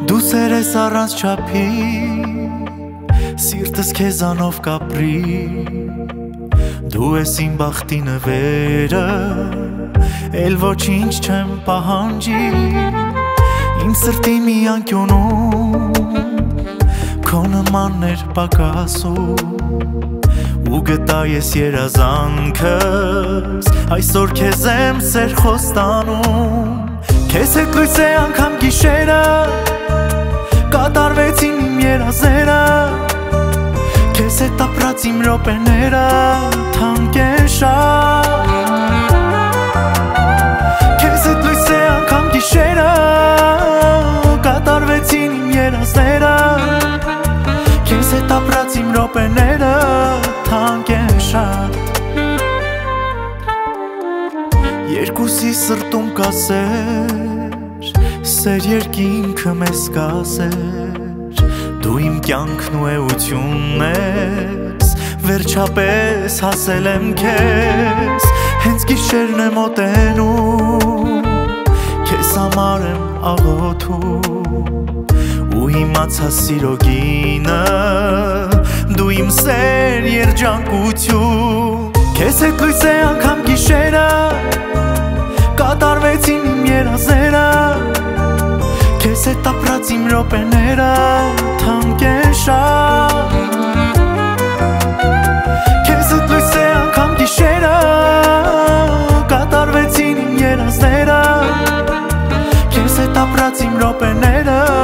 Դու սերես առանց չափի, սիրտս քեզանով կապրի, դու ես իմ բախտի նվերը, էլ ոչինչ չեմ պահանջի, իմ սրտի մի անկյունում, քո նմաններ պակասում ու գտա ես երազանքս, այսօր քեզ եմ սեր խոստանում, քեզ հետ լույս է անգամ գիշերը, կատարվեցին իմ երազները, քեզ հետ ապրած իմ րոպեները թանկ են շատ, քեզ հետ լույս է անգամ գիշերը, կատարվեցին իմ երազները, քեզ հետ ապրած իմ րոպեները թանկ են շատ, երկուսի սրտում կա սեր երկինքը մեզ կասեր, դու իմ կյանքն ու էությունն ես, վերջապես հասել եմ քեզ, հենց գիշերն է մոտենում, քեզ համար եմ աղոթում ու իմացա սիրո գինը, դու իմ սեր երջանկություն, քեզ հետ լույս է անգամ գիշերը, կատարվեցին իմ երազները, քեզ հետ ապրած իմ րոպեները թանկ են շատ, քեզ հետ լույս է անգամ գիշերը, կատարվեցին իմ երազները, քեզ հետ ապրած իմ րոպեները